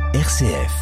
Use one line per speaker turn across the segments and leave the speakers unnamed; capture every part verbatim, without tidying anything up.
R C F.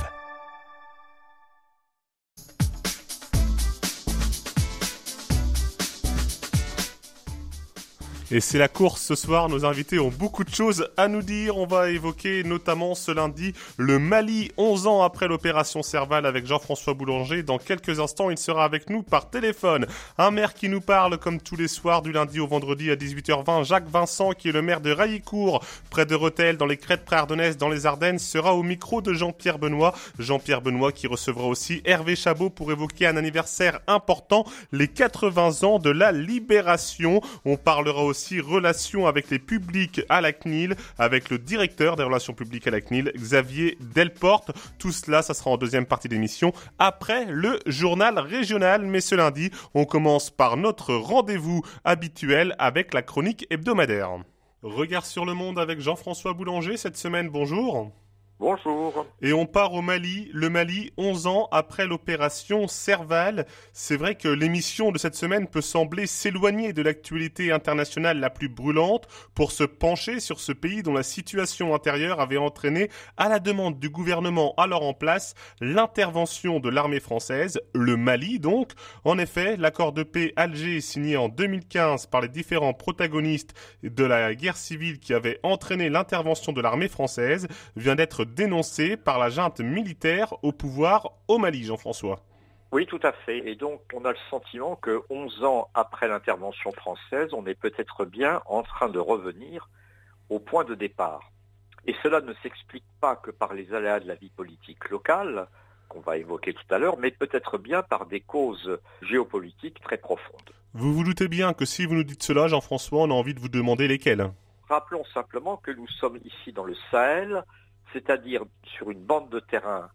Et c'est la course ce soir, nos invités ont beaucoup de choses à nous dire. On va évoquer notamment ce lundi le Mali, onze ans après l'opération Serval avec Jean-François Boulanger. Dans quelques instants, il sera avec nous par téléphone. Un maire qui nous parle comme tous les soirs du lundi au vendredi à dix-huit heures vingt. Jacques Vincent, qui est le maire de Raillicourt, près de Rethel, dans les crêtes pré-ardennaises, dans les Ardennes, sera au micro de Jean-Pierre Benoît. Jean-Pierre Benoît qui recevra aussi Hervé Chabot pour évoquer un anniversaire important, les quatre-vingts ans de la Libération. On parlera aussi aussi relations avec les publics à la C N I L, avec le directeur des relations publiques à la C N I L, Xavier Delporte. Tout cela, ça sera en deuxième partie d'émission, après le journal régional. Mais ce lundi, on commence par notre rendez-vous habituel avec la chronique hebdomadaire. Regard sur le monde avec Jean-François Boulanger cette semaine, bonjour.
Bonjour.
Et on part au Mali, le Mali, onze ans après l'opération Serval. C'est vrai que l'émission de cette semaine peut sembler s'éloigner de l'actualité internationale la plus brûlante pour se pencher sur ce pays dont la situation intérieure avait entraîné, à la demande du gouvernement alors en place, l'intervention de l'armée française, le Mali donc. En effet, l'accord de paix Alger signé en deux mille quinze par les différents protagonistes de la guerre civile qui avait entraîné l'intervention de l'armée française vient d'être dénoncé par la junte militaire au pouvoir au Mali, Jean-François.
Oui, tout à fait. Et donc, on a le sentiment que onze ans après l'intervention française, on est peut-être bien en train de revenir au point de départ. Et cela ne s'explique pas que par les aléas de la vie politique locale, qu'on va évoquer tout à l'heure, mais peut-être bien par des causes géopolitiques très profondes.
Vous vous doutez bien que si vous nous dites cela, Jean-François, on a envie de vous demander lesquelles.
Rappelons simplement que nous sommes ici dans le Sahel, c'est-à-dire sur une bande de terrain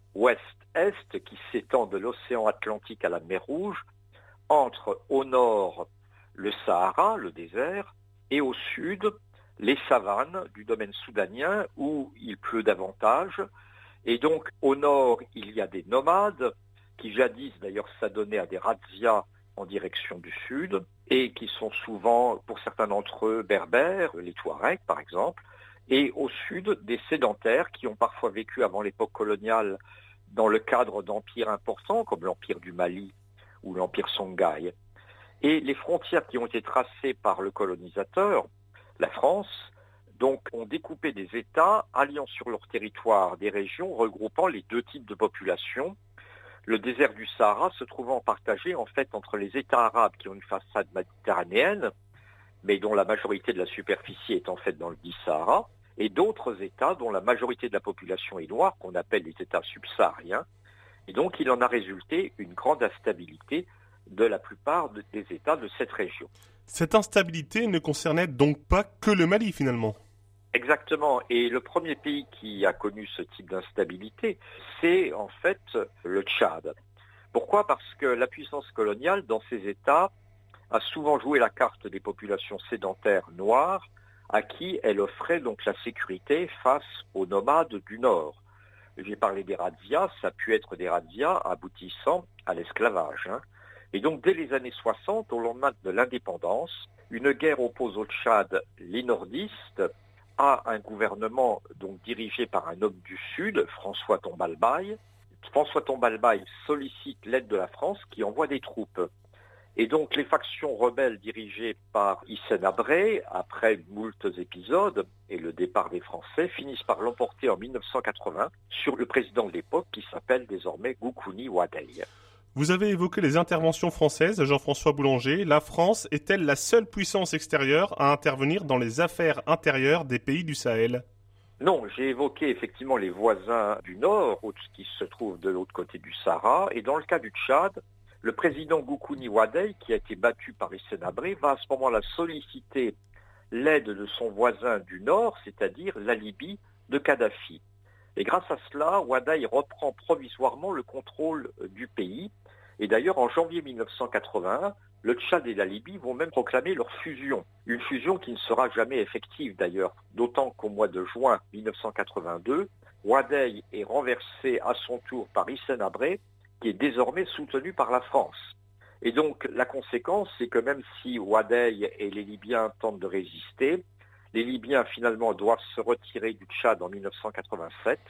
ouest-est qui s'étend de l'océan Atlantique à la mer Rouge, entre au nord le Sahara, le désert, et au sud les savanes du domaine soudanien où il pleut davantage. Et donc au nord il y a des nomades qui jadis d'ailleurs s'adonnaient à des razzias en direction du sud et qui sont souvent, pour certains d'entre eux, berbères, les Touaregs par exemple, et au sud des sédentaires qui ont parfois vécu avant l'époque coloniale dans le cadre d'empires importants comme l'empire du Mali ou l'empire Songhai. Et les frontières qui ont été tracées par le colonisateur, la France, donc ont découpé des États alliant sur leur territoire des régions regroupant les deux types de populations. Le désert du Sahara se trouvant partagé en fait entre les États arabes qui ont une façade méditerranéenne, mais dont la majorité de la superficie est en fait dans le dit Sahara, et d'autres États dont la majorité de la population est noire, qu'on appelle les États subsahariens. Et donc il en a résulté une grande instabilité de la plupart de, des États de cette région.
Cette instabilité ne concernait donc pas que le Mali finalement.
Exactement. Et le premier pays qui a connu ce type d'instabilité, c'est en fait le Tchad. Pourquoi ? Parce que la puissance coloniale dans ces États a souvent joué la carte des populations sédentaires noires à qui elle offrait donc la sécurité face aux nomades du Nord. J'ai parlé des razzias, ça a pu être des razzias aboutissant à l'esclavage. Hein. Et donc dès les années soixante, au lendemain de l'indépendance, une guerre oppose au Tchad les nordistes à un gouvernement donc dirigé par un homme du Sud, François Tombalbaye. François Tombalbaye sollicite l'aide de la France qui envoie des troupes. Et donc les factions rebelles dirigées par Hissène Habré, après moultes épisodes et le départ des Français, finissent par l'emporter en mille neuf cent quatre-vingts sur le président de l'époque qui s'appelle désormais Goukouni Ouaddaï.
Vous avez évoqué les interventions françaises, Jean-François Boulanger. La France est-elle la seule puissance extérieure à intervenir dans les affaires intérieures des pays du Sahel ?
Non, j'ai évoqué effectivement les voisins du Nord, qui se trouvent de l'autre côté du Sahara, et dans le cas du Tchad, le président Goukouni Ouaddaï, qui a été battu par Hissène Habré, va à ce moment-là solliciter l'aide de son voisin du Nord, c'est-à-dire la Libye de Kadhafi. Et grâce à cela, Ouaddaï reprend provisoirement le contrôle du pays. Et d'ailleurs, en janvier mille neuf cent quatre-vingt-un, le Tchad et la Libye vont même proclamer leur fusion. Une fusion qui ne sera jamais effective d'ailleurs, d'autant qu'au mois de juin mille neuf cent quatre-vingt-deux, Ouaddaï est renversé à son tour par Hissène Habré, qui est désormais soutenu par la France. Et donc la conséquence, c'est que même si Ouaddaï et les Libyens tentent de résister, les Libyens finalement doivent se retirer du Tchad en mille neuf cent quatre-vingt-sept,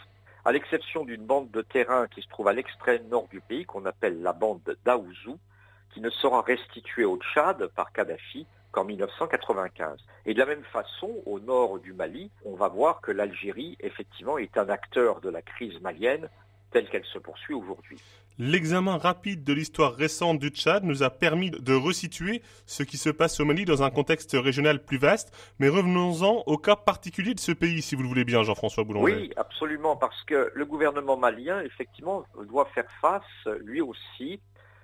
à l'exception d'une bande de terrain qui se trouve à l'extrême nord du pays, qu'on appelle la bande d'Aouzou, qui ne sera restituée au Tchad par Kadhafi qu'en mille neuf cent quatre-vingt-quinze. Et de la même façon, au nord du Mali, on va voir que l'Algérie, effectivement, est un acteur de la crise malienne telle qu'elle se poursuit aujourd'hui.
L'examen rapide de l'histoire récente du Tchad nous a permis de resituer ce qui se passe au Mali dans un contexte régional plus vaste, mais revenons-en au cas particulier de ce pays, si vous le voulez bien, Jean-François Boulanger.
Oui, absolument, parce que le gouvernement malien, effectivement, doit faire face, lui aussi,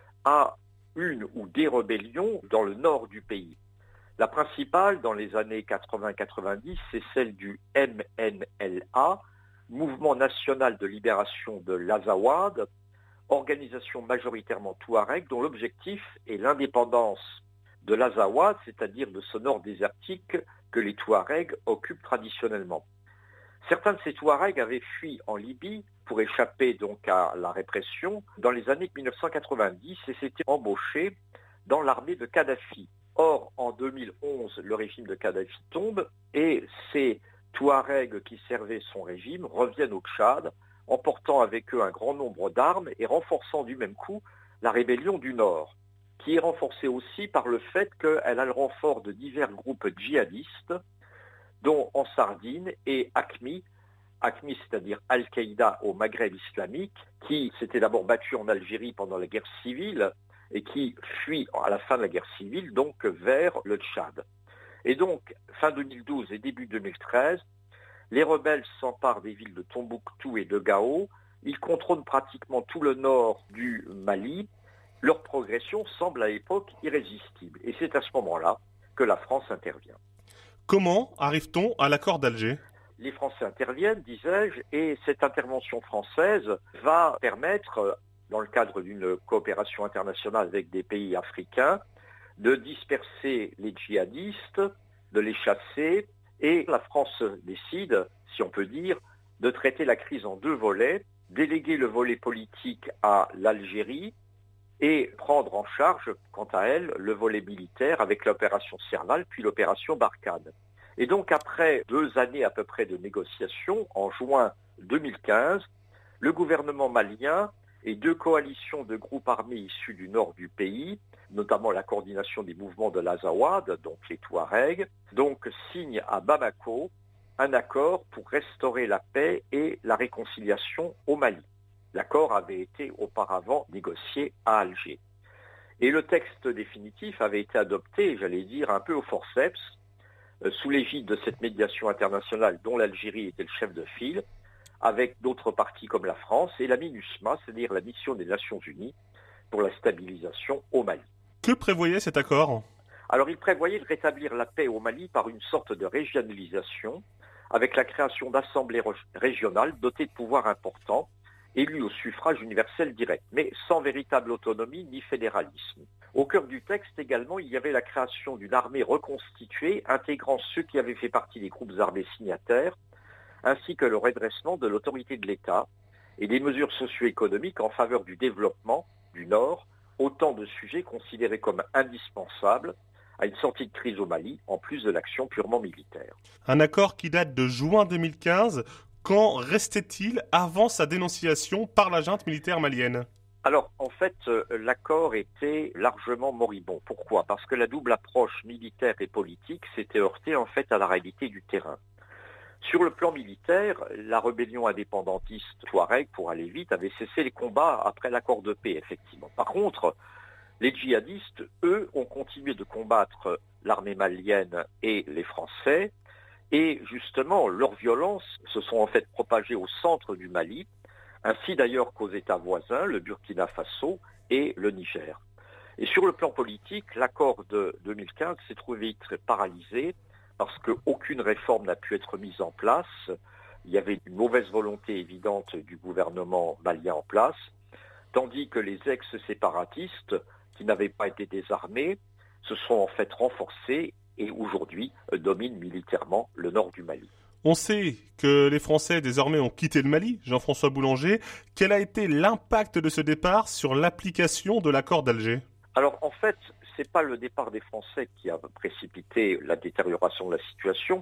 à une ou des rébellions dans le nord du pays. La principale, dans les années quatre-vingts quatre-vingt-dix, c'est celle du M N L A, Mouvement national de libération de l'Azawad, organisation majoritairement touareg dont l'objectif est l'indépendance de l'Azawad, c'est-à-dire de ce nord désertique que les Touaregs occupent traditionnellement. Certains de ces Touaregs avaient fui en Libye pour échapper donc à la répression dans les années mille neuf cent quatre-vingt-dix et s'étaient embauchés dans l'armée de Kadhafi. Or, en deux mille onze, le régime de Kadhafi tombe et ces Touaregs qui servaient son régime reviennent au Tchad, emportant avec eux un grand nombre d'armes et renforçant du même coup la rébellion du Nord, qui est renforcée aussi par le fait qu'elle a le renfort de divers groupes djihadistes, dont Ansar-Dine et AQMI, AQMI c'est-à-dire Al-Qaïda au Maghreb islamique, qui s'était d'abord battu en Algérie pendant la guerre civile et qui fuit à la fin de la guerre civile donc vers le Tchad. Et donc, fin deux mille douze et début deux mille treize, les rebelles s'emparent des villes de Tombouctou et de Gao. Ils contrôlent pratiquement tout le nord du Mali. Leur progression semble à l'époque irrésistible. Et c'est à ce moment-là que la France intervient.
Comment arrive-t-on à l'accord d'Alger ?
Les Français interviennent, disais-je, et cette intervention française va permettre, dans le cadre d'une coopération internationale avec des pays africains, de disperser les djihadistes, de les chasser, et la France décide, si on peut dire, de traiter la crise en deux volets, déléguer le volet politique à l'Algérie et prendre en charge, quant à elle, le volet militaire avec l'opération Serval puis l'opération Barkhane. Et donc après deux années à peu près de négociations, en juin deux mille quinze, le gouvernement malien et deux coalitions de groupes armés issus du nord du pays, notamment la coordination des mouvements de l'Azawad, donc les Touaregs, donc signent à Bamako un accord pour restaurer la paix et la réconciliation au Mali. L'accord avait été auparavant négocié à Alger. Et le texte définitif avait été adopté, j'allais dire, un peu au forceps, euh, sous l'égide de cette médiation internationale dont l'Algérie était le chef de file, avec d'autres parties comme la France et la MINUSMA, c'est-à-dire la mission des Nations Unies pour la stabilisation au Mali.
Que prévoyait cet accord ?
Alors il prévoyait de rétablir la paix au Mali par une sorte de régionalisation, avec la création d'assemblées régionales dotées de pouvoirs importants, élues au suffrage universel direct, mais sans véritable autonomie ni fédéralisme. Au cœur du texte également, il y avait la création d'une armée reconstituée, intégrant ceux qui avaient fait partie des groupes armés signataires, ainsi que le redressement de l'autorité de l'État et des mesures socio-économiques en faveur du développement du Nord, autant de sujets considérés comme indispensables à une sortie de crise au Mali, en plus de l'action purement militaire.
Un accord qui date de juin deux mille quinze, quand restait-il avant sa dénonciation par la junte militaire malienne ?
Alors, en fait, euh, l'accord était largement moribond. Pourquoi ? Parce que la double approche militaire et politique s'était heurtée en fait à la réalité du terrain. Sur le plan militaire, la rébellion indépendantiste Touareg, pour aller vite, avait cessé les combats après l'accord de paix, effectivement. Par contre, les djihadistes, eux, ont continué de combattre l'armée malienne et les Français, et justement, leurs violences se sont en fait propagées au centre du Mali, ainsi d'ailleurs qu'aux États voisins, le Burkina Faso et le Niger. Et sur le plan politique, l'accord de deux mille quinze s'est trouvé très paralysé, parce qu'aucune réforme n'a pu être mise en place. Il y avait une mauvaise volonté évidente du gouvernement malien en place, tandis que les ex-séparatistes, qui n'avaient pas été désarmés, se sont en fait renforcés et aujourd'hui dominent militairement le nord du Mali.
On sait que les Français désormais ont quitté le Mali, Jean-François Boulanger. Quel a été l'impact de ce départ sur l'application de l'accord d'Alger ?
Alors en fait, c'est pas le départ des Français qui a précipité la détérioration de la situation,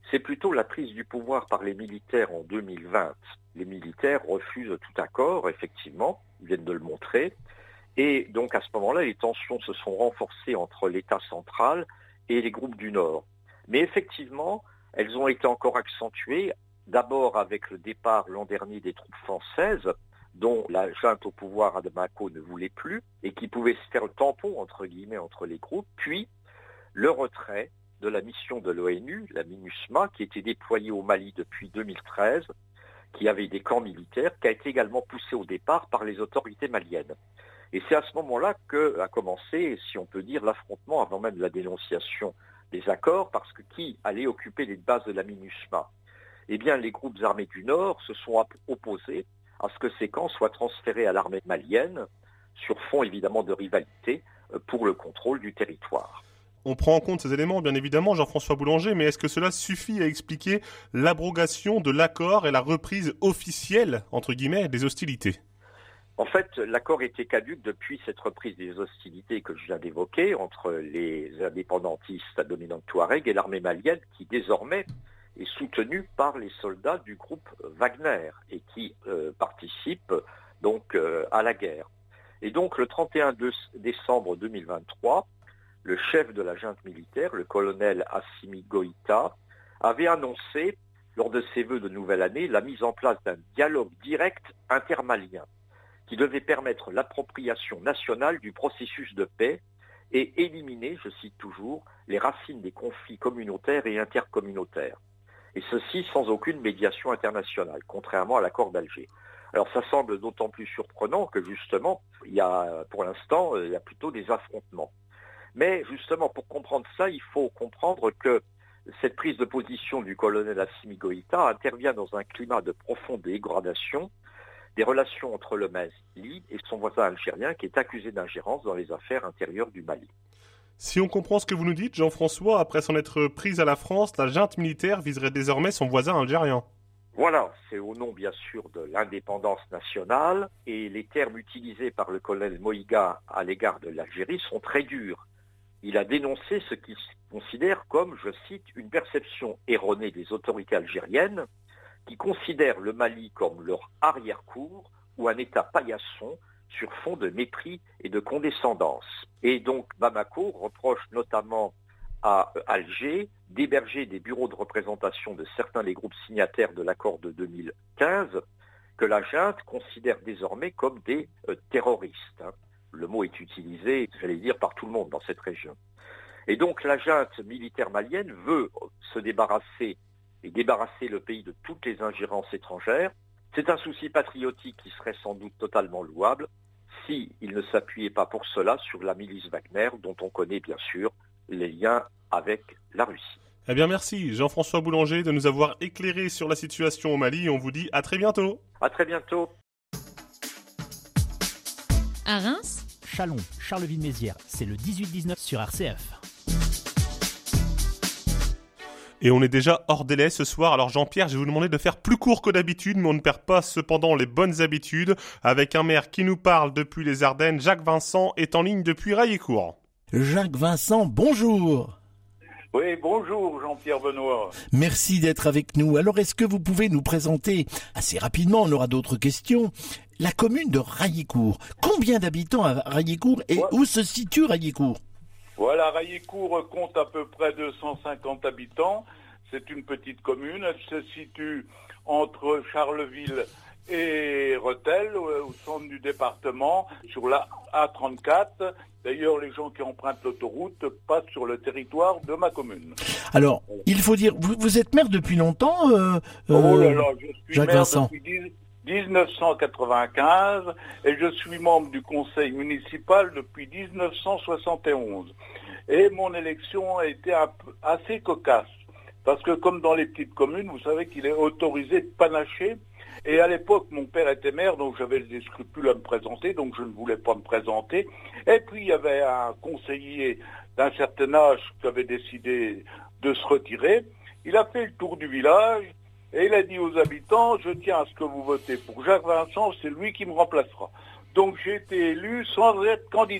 c'est plutôt la prise du pouvoir par les militaires en deux mille vingt. Les militaires refusent tout accord, effectivement, ils viennent de le montrer. Et donc à ce moment-là, les tensions se sont renforcées entre l'État central et les groupes du Nord. Mais effectivement, elles ont été encore accentuées, d'abord avec le départ l'an dernier des troupes françaises, dont la junte au pouvoir à Bamako ne voulait plus, et qui pouvait se faire le tampon, entre guillemets, entre les groupes, puis le retrait de la mission de l'ONU, la MINUSMA, qui était déployée au Mali depuis deux mille treize, qui avait des camps militaires, qui a été également poussée au départ par les autorités maliennes. Et c'est à ce moment-là qu'a commencé, si on peut dire, l'affrontement avant même la dénonciation des accords, parce que qui allait occuper les bases de la MINUSMA? Eh bien, les groupes armés du Nord se sont opposés à ce que ces camps soient transférés à l'armée malienne, sur fond évidemment de rivalité, pour le contrôle du territoire.
On prend en compte ces éléments, bien évidemment, Jean-François Boulanger, mais est-ce que cela suffit à expliquer l'abrogation de l'accord et la reprise officielle, entre guillemets, des hostilités?
En fait, l'accord était caduc depuis cette reprise des hostilités que je viens d'évoquer entre les indépendantistes à dominante touareg et l'armée malienne qui désormais est soutenue par les soldats du groupe Wagner et qui euh, participent donc euh, à la guerre. Et donc le trente et un décembre deux mille vingt-trois, le chef de la junte militaire, le colonel Assimi Goïta, avait annoncé lors de ses vœux de nouvelle année la mise en place d'un dialogue direct intermalien qui devait permettre l'appropriation nationale du processus de paix et éliminer, je cite toujours, les racines des conflits communautaires et intercommunautaires. Et ceci sans aucune médiation internationale, contrairement à l'accord d'Alger. Alors ça semble d'autant plus surprenant que justement, il y a, pour l'instant, il y a plutôt des affrontements. Mais justement, pour comprendre ça, il faut comprendre que cette prise de position du colonel Assimi Goïta intervient dans un climat de profonde dégradation des relations entre le Mali et son voisin algérien qui est accusé d'ingérence dans les affaires intérieures du Mali.
Si on comprend ce que vous nous dites, Jean-François, après s'en être prise à la France, la junte militaire viserait désormais son voisin algérien.
Voilà, c'est au nom bien sûr de l'indépendance nationale et les termes utilisés par le colonel Moïga à l'égard de l'Algérie sont très durs. Il a dénoncé ce qu'il considère comme, je cite, une perception erronée des autorités algériennes qui considèrent le Mali comme leur arrière-cour ou un État paillasson sur fond de mépris et de condescendance. Et donc Bamako reproche notamment à Alger d'héberger des bureaux de représentation de certains des groupes signataires de l'accord de deux mille quinze que la junte considère désormais comme des euh, terroristes. Hein. Le mot est utilisé, j'allais dire, par tout le monde dans cette région. Et donc la junte militaire malienne veut se débarrasser et débarrasser le pays de toutes les ingérences étrangères. C'est un souci patriotique qui serait sans doute totalement louable s'il ne s'appuyait pas pour cela sur la milice Wagner, dont on connaît bien sûr les liens avec la Russie.
Eh bien merci Jean-François Boulanger de nous avoir éclairé sur la situation au Mali. On vous dit à très bientôt.
À très bientôt.
À Reims,
Châlons, Charleville-Mézières, c'est le dix-huit dix-neuf sur R C F.
Et on est déjà hors délai ce soir, alors Jean-Pierre, je vais vous demander de faire plus court que d'habitude, mais on ne perd pas cependant les bonnes habitudes, avec un maire qui nous parle depuis les Ardennes. Jacques Vincent est en ligne depuis Raillicourt.
Jacques Vincent, bonjour.
Oui, bonjour Jean-Pierre Benoît.
Merci d'être avec nous. Alors est-ce que vous pouvez nous présenter, assez rapidement, on aura d'autres questions, la commune de Raillicourt. Combien d'habitants à Raillicourt et ouais. Où se situe Raillicourt?
Voilà, Raillicourt compte à peu près deux cent cinquante habitants. C'est une petite commune. Elle se situe entre Charleville et Rethel, au centre du département, sur la A trente-quatre. D'ailleurs, les gens qui empruntent l'autoroute passent sur le territoire de ma commune.
Alors, il faut dire, vous, vous êtes maire depuis longtemps, euh,
Oh là là, je suis
Jacques
maire
Vincent.
depuis dix-neuf cent quatre-vingt-quinze et je suis membre du conseil municipal depuis dix-neuf cent soixante et onze. Et mon élection a été un peu, assez cocasse. Parce que comme dans les petites communes, vous savez qu'il est autorisé de panacher. Et à l'époque, mon père était maire, donc j'avais des scrupules à me présenter, donc je ne voulais pas me présenter. Et puis il y avait un conseiller d'un certain âge qui avait décidé de se retirer. Il a fait le tour du village et il a dit aux habitants, je tiens à ce que vous votez pour Jacques Vincent, c'est lui qui me remplacera. Donc j'ai été élu sans être candidat.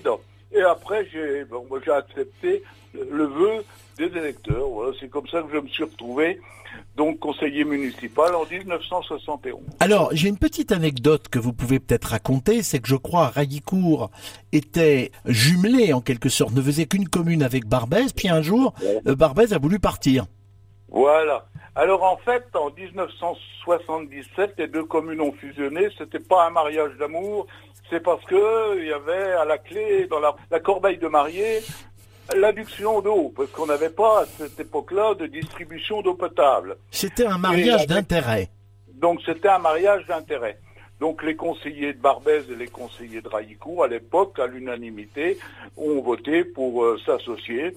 Et après, j'ai, bon, moi, j'ai accepté le vœu des électeurs. Voilà, c'est comme ça que je me suis retrouvé, donc conseiller municipal en dix-neuf cent soixante et onze.
Alors, j'ai une petite anecdote que vous pouvez peut-être raconter, c'est que je crois Raillicourt était jumelé en quelque sorte, ne faisait qu'une commune avec Barbès, puis un jour, ouais. Barbès a voulu partir.
Voilà. Alors en fait, en dix-neuf cent soixante-dix-sept, les deux communes ont fusionné. C'était pas un mariage d'amour, c'est parce que il y avait à la clé, dans la, la corbeille de mariée, l'adduction d'eau, parce qu'on n'avait pas à cette époque-là de distribution d'eau potable.
C'était un mariage avec... d'intérêt.
Donc c'était un mariage d'intérêt. Donc les conseillers de Barbès et les conseillers de Raillicourt, à l'époque, à l'unanimité, ont voté pour euh, s'associer.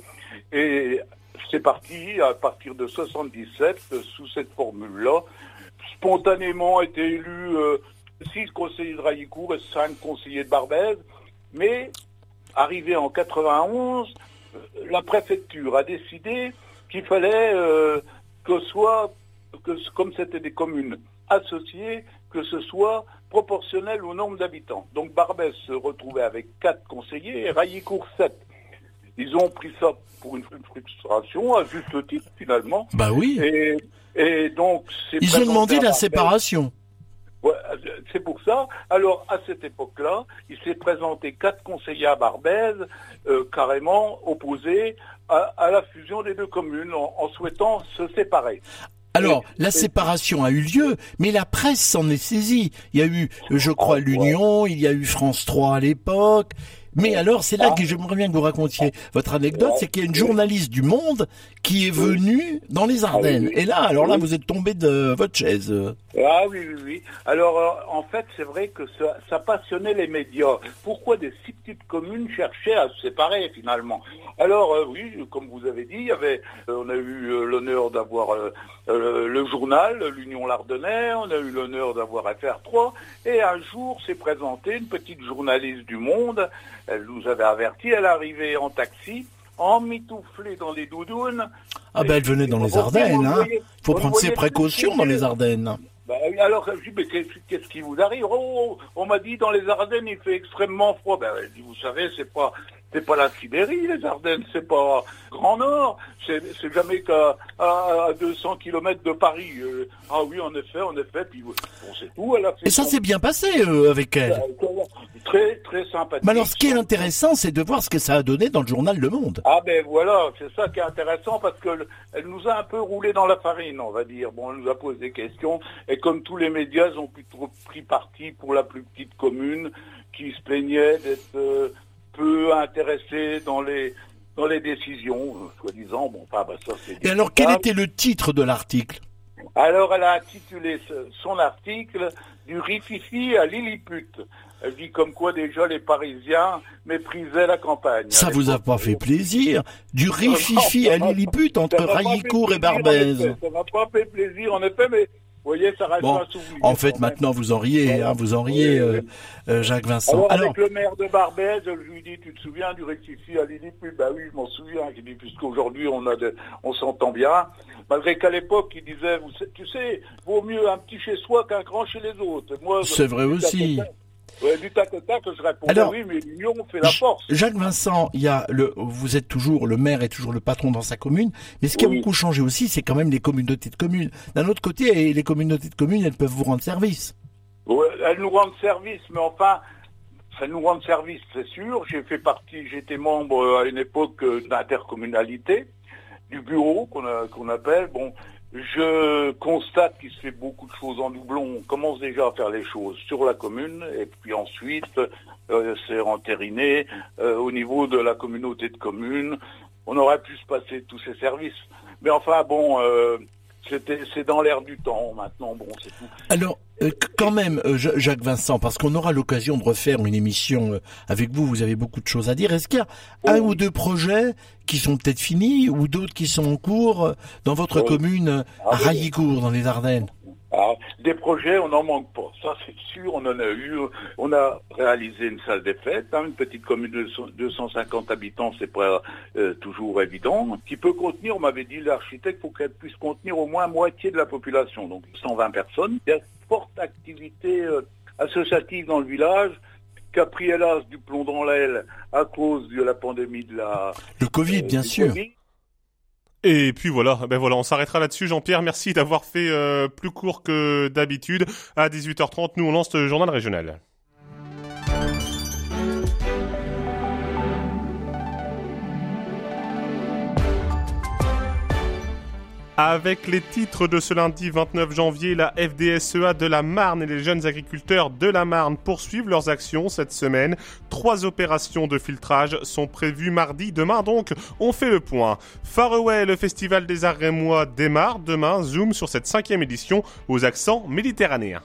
Et c'est parti, à partir de soixante-dix-sept, sous cette formule-là. Spontanément étaient élus euh, six conseillers de Raillicourt et cinq conseillers de Barbès. Mais, arrivé en quatre-vingt-onze, la préfecture a décidé qu'il fallait euh, que soit, que, comme c'était des communes associées, que ce soit proportionnel au nombre d'habitants. Donc Barbès se retrouvait avec quatre conseillers et Raillicourt sept. Ils ont pris ça pour une frustration, à juste titre finalement.
Bah oui.
Et, et donc c'est
ils ont demandé la séparation.
Ouais, c'est pour ça. Alors, à cette époque-là, il s'est présenté quatre conseillers à Barbès, euh, carrément opposés à, à la fusion des deux communes, en, en souhaitant se séparer.
Alors,
et,
la
et...
séparation a eu lieu, mais la presse s'en est saisie. Il y a eu, je crois, oh, l'Union, ouais. Il y a eu France trois à l'époque. Mais alors, c'est là ah. que j'aimerais bien que vous racontiez votre anecdote, ouais. C'est qu'il y a une journaliste du Monde qui est venue dans les Ardennes. Ah, oui. Et là, alors là, oui. Vous êtes tombé de votre chaise.
Ah oui, oui, oui. Alors, euh, en fait, c'est vrai que ça, ça passionnait les médias. Pourquoi des si petites communes cherchaient à se séparer, finalement? Alors, euh, oui, comme vous avez dit, il y avait, euh, on a eu euh, l'honneur d'avoir euh, euh, le journal, l'Union Lardonnais, on a eu l'honneur d'avoir F R trois, et un jour s'est présentée une petite journaliste du Monde. Elle nous avait averti, elle arrivait en taxi, emmitouflée dans les doudounes.
Ah ben elle venait dans les Ardennes, hein. Il faut prendre ses précautions dans les Ardennes.
Ben, alors, je dis, mais qu'est-ce qui vous arrive? Oh, on m'a dit, dans les Ardennes, il fait extrêmement froid. Ben, elle dit, vous savez, c'est pas, c'est pas la Sibérie, les Ardennes, c'est pas Grand Nord, c'est, c'est jamais qu'à à, à deux cents kilomètres de Paris. Euh, ah oui, en effet, en effet, puis bon, c'est tout. Elle a fait
Et ça s'est bien passé euh, avec elle.
Très, très sympathique.
Mais alors, ce qui est intéressant, c'est de voir ce que ça a donné dans le journal Le Monde.
Ah ben voilà, c'est ça qui est intéressant, parce que elle nous a un peu roulé dans la farine, on va dire. Bon, elle nous a posé des questions, et comme tous les médias, ils ont plutôt pris parti pour la plus petite commune, qui se plaignait d'être euh, peu intéressée dans les dans les décisions, euh, soi-disant. Bon, enfin, bah, ça c'est.
Et alors, quel était le titre de l'article?
Alors, elle a intitulé son article « Du rififi à Lilliput ». Elle dit comme quoi déjà les Parisiens méprisaient la campagne.
Ça vous a pas fait plaisir? Du rififi à Lilliput entre Raillicourt et Barbès.
Ça m'a pas fait plaisir en effet, mais vous voyez, ça reste
bon,
un souvenir.
En fait, maintenant vous en riez, hein, vous en riez, oui, oui. Euh, euh, Jacques Vincent.
Alors, Alors, avec le maire de Barbès, je lui dis, tu te souviens du rififi à Lilliput? Bah oui, je m'en souviens. Il dit, puisqu'aujourd'hui on a de, on s'entend bien. Malgré qu'à l'époque, il disait, vous, tu sais, vaut mieux un petit chez soi qu'un grand chez les autres. Moi,
c'est vrai aussi.
Ouais, du tac au tac, je répondais Alors, oui, mais l'union fait la force.
Jacques Vincent, il y a le, vous êtes toujours, le maire est toujours le patron dans sa commune, mais ce qui oui. a beaucoup changé aussi, c'est quand même les communautés de communes. D'un autre côté, les communautés de communes, elles peuvent vous rendre service.
Ouais, elles nous rendent service, mais enfin, elles nous rendent service, c'est sûr. J'ai fait partie, j'étais membre à une époque d'intercommunalité, du bureau qu'on a, qu'on appelle, bon. Je constate qu'il se fait beaucoup de choses en doublon. On commence déjà à faire les choses sur la commune, et puis ensuite, euh, c'est entériné euh, au niveau de la communauté de communes. On aurait pu se passer tous ces services. Mais enfin, bon, euh, c'était, c'est dans l'air du temps maintenant, bon, c'est tout.
Alors, euh, quand même, euh, Jacques Vincent, parce qu'on aura l'occasion de refaire une émission euh, avec vous, vous avez beaucoup de choses à dire. Est-ce qu'il y a oh, un oui. ou deux projets qui sont peut-être finis, ou d'autres qui sont en cours euh, dans votre oh. commune, euh, ah, à Raillicourt, dans les Ardennes?
Ah, des projets, on n'en manque pas. Ça, c'est sûr, on en a eu. On a réalisé une salle des fêtes, hein, une petite commune de deux cent cinquante habitants, c'est pas euh, toujours évident. Qui peut contenir, on m'avait dit l'architecte, faut qu'elle puisse contenir au moins moitié de la population, donc cent vingt personnes. Il y a une forte activité euh, associative dans le village. qui a pris hélas du plomb dans l'aile à cause de la pandémie de la...
Le Covid, euh, bien sûr. COVID.
Et puis voilà, ben voilà, on s'arrêtera là-dessus. Jean-Pierre, merci d'avoir fait euh, plus court que d'habitude. À dix-huit heures trente, nous on lance le journal régional. Avec les titres de ce lundi vingt-neuf janvier, la F D S E A de la Marne et les jeunes agriculteurs de la Marne poursuivent leurs actions cette semaine. Trois opérations de filtrage sont prévues mardi. Demain donc, on fait le point. Faraway, le festival des arts rémois, démarre. Demain, zoom sur cette cinquième édition aux accents méditerranéens.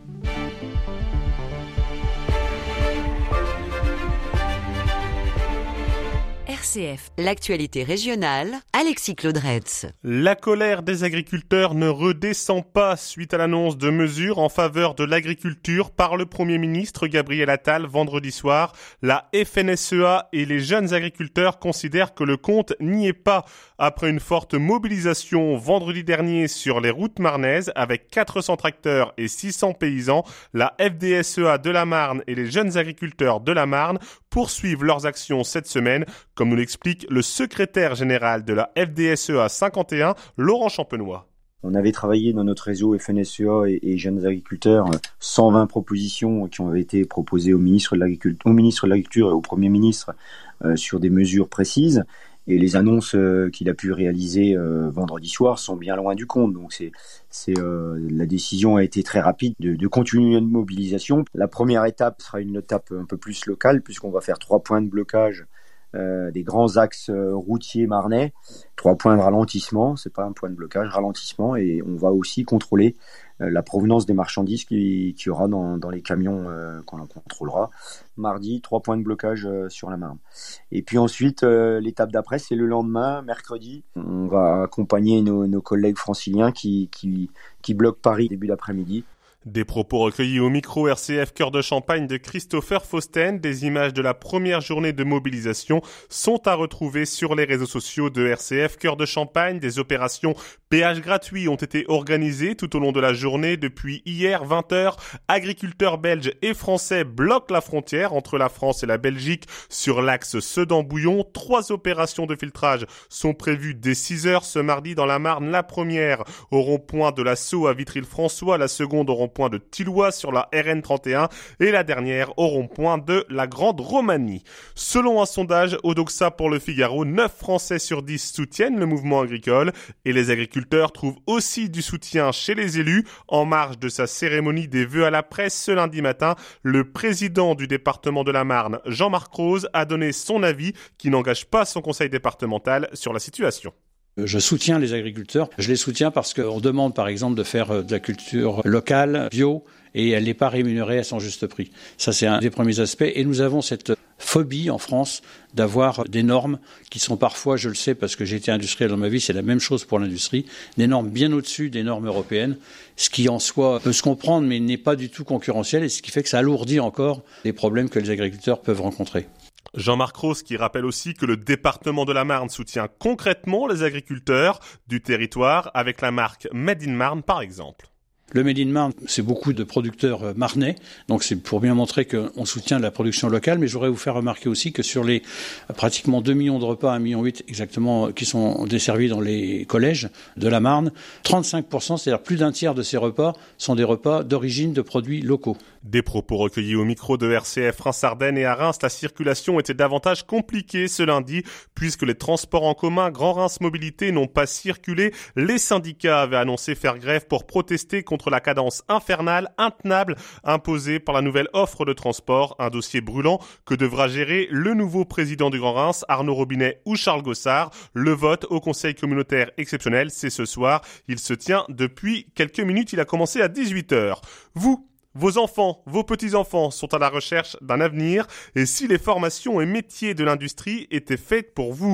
R C F, l'actualité régionale, Alexis Claudretz.
La colère des agriculteurs ne redescend pas suite à l'annonce de mesures en faveur de l'agriculture par le Premier ministre Gabriel Attal vendredi soir. La F N S E A et les jeunes agriculteurs considèrent que le compte n'y est pas. Après une forte mobilisation vendredi dernier sur les routes marnaises avec quatre cents tracteurs et six cents paysans, la F D S E A de la Marne et les jeunes agriculteurs de la Marne poursuivent leurs actions cette semaine, comme nous l'explique le secrétaire général de la F D S E A cinquante et un, Laurent Champenois.
On avait travaillé dans notre réseau F N S E A et, et jeunes agriculteurs cent vingt propositions qui ont été proposées au ministre de l'Agriculture, au ministre de l'Agriculture et au Premier ministre euh, sur des mesures précises. Et les annonces euh, qu'il a pu réaliser euh, vendredi soir sont bien loin du compte. Donc c'est, c'est euh, la décision a été très rapide de, de continuer une mobilisation. La première étape sera une étape un peu plus locale puisqu'on va faire trois points de blocage euh, des grands axes euh, routiers marnais, trois points de ralentissement. C'est pas un point de blocage, ralentissement, et on va aussi contrôler euh, la provenance des marchandises qu'il qui y aura dans, dans les camions euh, qu'on contrôlera. Mardi, trois points de blocage euh, sur la Marne. Et puis ensuite, euh, l'étape d'après, c'est le lendemain, mercredi. On va accompagner nos, nos collègues franciliens qui, qui, qui bloquent Paris début d'après-midi.
Des propos recueillis au micro R C F Cœur de Champagne de Christopher Fausten. Des images de la première journée de mobilisation sont à retrouver sur les réseaux sociaux de R C F Cœur de Champagne. Des opérations péage gratuit ont été organisées tout au long de la journée. Depuis hier, vingt heures, agriculteurs belges et français bloquent la frontière entre la France et la Belgique sur l'axe Sedan-Bouillon. Trois opérations de filtrage sont prévues dès six heures ce mardi dans la Marne. La première au rond-point de la Sceaux à Vitry-le-François, la seconde au rond-point de Tillois sur la R N trente et un et la dernière au rond-point de la Grande Romanie. Selon un sondage Odoxa pour le Figaro, neuf Français sur dix soutiennent le mouvement agricole et les agriculteurs trouvent aussi du soutien chez les élus. En marge de sa cérémonie des vœux à la presse ce lundi matin, le président du département de la Marne, Jean-Marc Rose, a donné son avis qui n'engage pas son conseil départemental sur la situation.
Je soutiens les agriculteurs. Je les soutiens parce qu'on demande, par exemple, de faire de la culture locale, bio, et elle n'est pas rémunérée à son juste prix. Ça, c'est un des premiers aspects. Et nous avons cette phobie en France d'avoir des normes qui sont parfois, je le sais parce que j'ai été industriel dans ma vie, c'est la même chose pour l'industrie, des normes bien au-dessus des normes européennes, ce qui en soi peut se comprendre mais n'est pas du tout concurrentiel et ce qui fait que ça alourdit encore les problèmes que les agriculteurs peuvent rencontrer.
Jean-Marc Rose qui rappelle aussi que le département de la Marne soutient concrètement les agriculteurs du territoire avec la marque Made in Marne par exemple.
Le Made in Marne, c'est beaucoup de producteurs marnais, donc c'est pour bien montrer qu'on soutient la production locale, mais je voudrais vous faire remarquer aussi que sur les pratiquement deux millions de repas, un virgule huit million exactement, qui sont desservis dans les collèges de la Marne, trente-cinq pour cent, c'est-à-dire plus d'un tiers de ces repas, sont des repas d'origine de produits locaux.
Des propos recueillis au micro de R C F Reims-Ardennes et à Reims, la circulation était davantage compliquée ce lundi, puisque les transports en commun Grand Reims Mobilité n'ont pas circulé. Les syndicats avaient annoncé faire grève pour protester contre contre la cadence infernale, intenable, imposée par la nouvelle offre de transport, un dossier brûlant que devra gérer le nouveau président du Grand Reims, Arnaud Robinet ou Charles Gossard. Le vote au conseil communautaire exceptionnel, c'est ce soir. Il se tient depuis quelques minutes, il a commencé à dix-huit heures. Vous, vos enfants, vos petits-enfants sont à la recherche d'un avenir et si les formations et métiers de l'industrie étaient faites pour vous,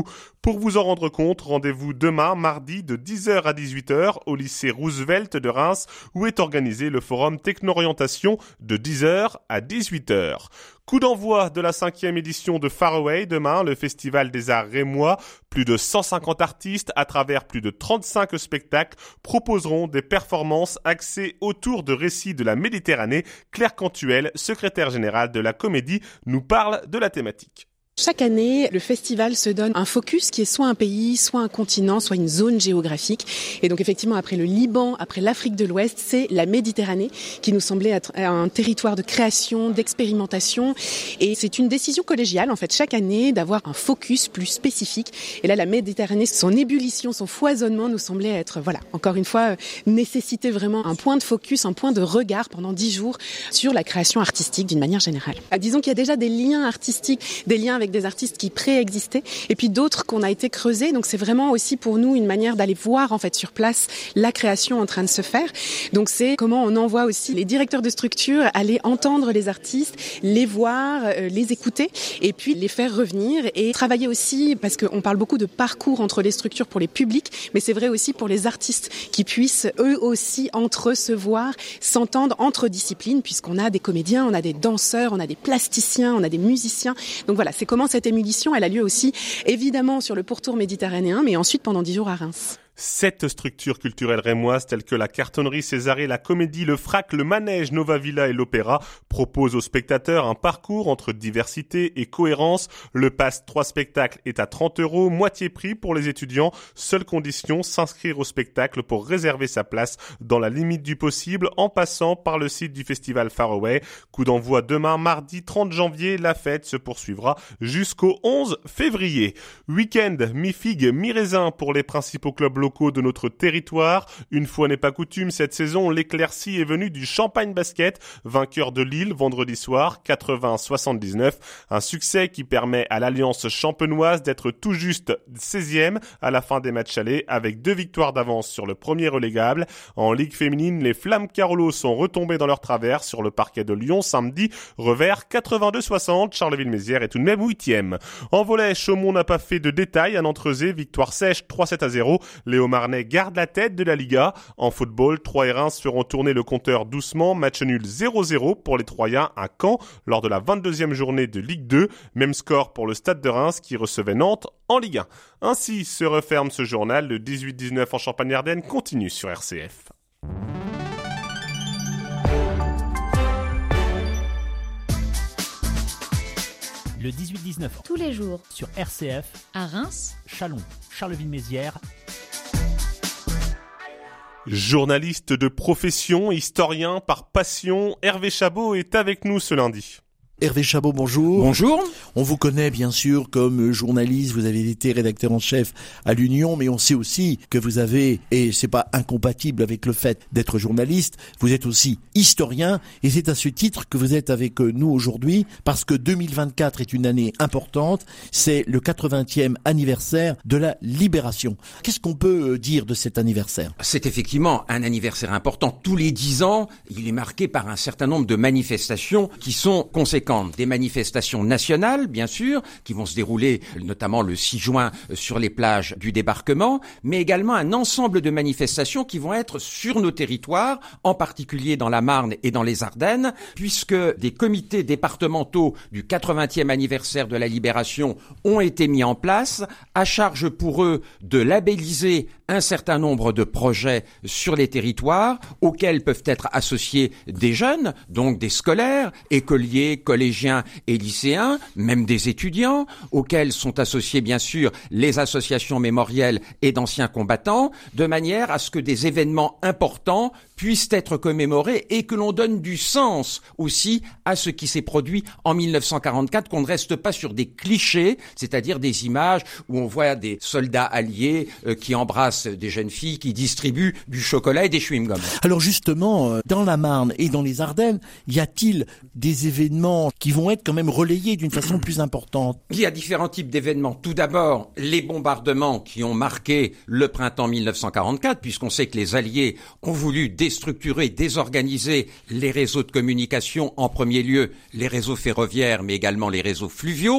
Pour vous en rendre compte, rendez-vous demain, mardi, de dix heures à dix-huit heures au lycée Roosevelt de Reims, où est organisé le forum Techno-Orientation de dix heures à dix-huit heures. Coup d'envoi de la cinquième édition de Faraway demain, le festival des arts rémois. Plus de cent cinquante artistes à travers plus de trente-cinq spectacles proposeront des performances axées autour de récits de la Méditerranée. Claire Cantuel, secrétaire générale de la Comédie, nous parle de la thématique.
Chaque année, le festival se donne un focus qui est soit un pays, soit un continent, soit une zone géographique. Et donc effectivement, après le Liban, après l'Afrique de l'Ouest, c'est la Méditerranée qui nous semblait être un territoire de création, d'expérimentation. Et c'est une décision collégiale, en fait, chaque année, d'avoir un focus plus spécifique. Et là, la Méditerranée, son ébullition, son foisonnement nous semblait être, voilà, encore une fois, nécessiter vraiment un point de focus, un point de regard pendant dix jours sur la création artistique d'une manière générale. Ah, disons qu'il y a déjà des liens artistiques, des liens avec avec des artistes qui préexistaient et puis d'autres qu'on a été creusés. Donc c'est vraiment aussi pour nous une manière d'aller voir en fait sur place la création en train de se faire. Donc c'est comment on envoie aussi les directeurs de structure aller entendre les artistes, les voir, euh, les écouter et puis les faire revenir et travailler aussi parce qu'on parle beaucoup de parcours entre les structures pour les publics, mais c'est vrai aussi pour les artistes qui puissent eux aussi entre eux se voir, s'entendre entre disciplines puisqu'on a des comédiens, on a des danseurs, on a des plasticiens, on a des musiciens. Donc voilà, c'est comment cette émulsion, elle a lieu aussi évidemment sur le pourtour méditerranéen, mais ensuite pendant dix jours à Reims.
Sept structures culturelles rémoises telles que la Cartonnerie Césarée, la Comédie, le Frac, le Manège, Nova Villa et l'Opéra proposent aux spectateurs un parcours entre diversité et cohérence. Le pass trois spectacles est à trente euros, moitié prix pour les étudiants. Seule condition, s'inscrire au spectacle pour réserver sa place dans la limite du possible en passant par le site du festival Faraway. Coup d'envoi demain, mardi trente janvier. La fête se poursuivra jusqu'au onze février. Week-end mi-figue, mi-raisin pour les principaux clubs locaux de notre territoire. Une fois n'est pas coutume, cette saison, l'éclaircie est venue du Champagne Basket, vainqueur de Lille vendredi soir, quatre-vingts à soixante-dix-neuf. Un succès qui permet à l'Alliance champenoise d'être tout juste seizième à la fin des matchs allés avec deux victoires d'avance sur le premier relégable. En Ligue féminine, les Flammes Carolo sont retombées dans leur travers sur le parquet de Lyon samedi, revers quatre-vingt-deux soixante. Charleville-Mézières est tout de même huitième. En volley, Chaumont n'a pas fait de détails à Nantes-Rezé, victoire sèche trois sept à zéro. Les Haut-Marnais gardent la tête de la Liga. En football, Troyes et Reims feront tourner le compteur doucement. Match nul zéro zéro pour les Troyens à Caen lors de la vingt-deuxième journée de Ligue deux. Même score pour le Stade de Reims qui recevait Nantes en Ligue un. Ainsi se referme ce journal. Le dix-huit dix-neuf en Champagne-Ardenne continue sur R C F.
Le dix-huit dix-neuf
tous les jours
sur R C F
à Reims,
Châlons, Charleville-Mézières.
Journaliste de profession, historien par passion, Hervé Chabot est avec nous ce lundi.
Hervé Chabot, bonjour.
Bonjour.
On vous connaît bien sûr comme journaliste, vous avez été rédacteur en chef à l'Union, mais on sait aussi que vous avez, et c'est pas incompatible avec le fait d'être journaliste, vous êtes aussi historien, et c'est à ce titre que vous êtes avec nous aujourd'hui, parce que deux mille vingt-quatre est une année importante, c'est le quatre-vingtième anniversaire de la Libération. Qu'est-ce qu'on peut dire de cet anniversaire ?
C'est effectivement un anniversaire important. Tous les dix ans, il est marqué par un certain nombre de manifestations qui sont conséquentes. Des manifestations nationales, bien sûr, qui vont se dérouler notamment le six juin sur les plages du débarquement, mais également un ensemble de manifestations qui vont être sur nos territoires, en particulier dans la Marne et dans les Ardennes, puisque des comités départementaux du quatre-vingtième anniversaire de la Libération ont été mis en place, à charge pour eux de labelliser un certain nombre de projets sur les territoires, auxquels peuvent être associés des jeunes, donc des scolaires, écoliers, collégiens et lycéens, même des étudiants, auxquels sont associés bien sûr les associations mémorielles et d'anciens combattants, de manière à ce que des événements importants puissent être commémorés et que l'on donne du sens aussi à ce qui s'est produit en mille neuf cent quarante-quatre, qu'on ne reste pas sur des clichés, c'est-à-dire des images où on voit des soldats alliés euh, qui embrassent des jeunes filles, qui distribuent du chocolat et des chewing-gums.
Alors justement, dans la Marne et dans les Ardennes, y a-t-il des événements qui vont être quand même relayés d'une façon plus importante ?
Il y a différents types d'événements. Tout d'abord, les bombardements qui ont marqué le printemps mille neuf cent quarante-quatre, puisqu'on sait que les Alliés ont voulu déstructurer, désorganiser les réseaux de communication, en premier lieu les réseaux ferroviaires, mais également les réseaux fluviaux.